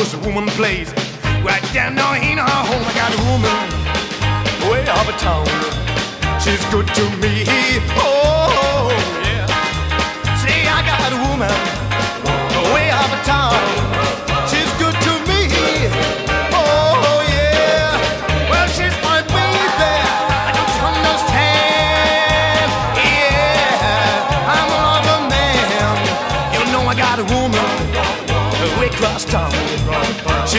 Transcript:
this woman plays. Right down now in her home, I got a woman way up a town. She's good to me. Oh,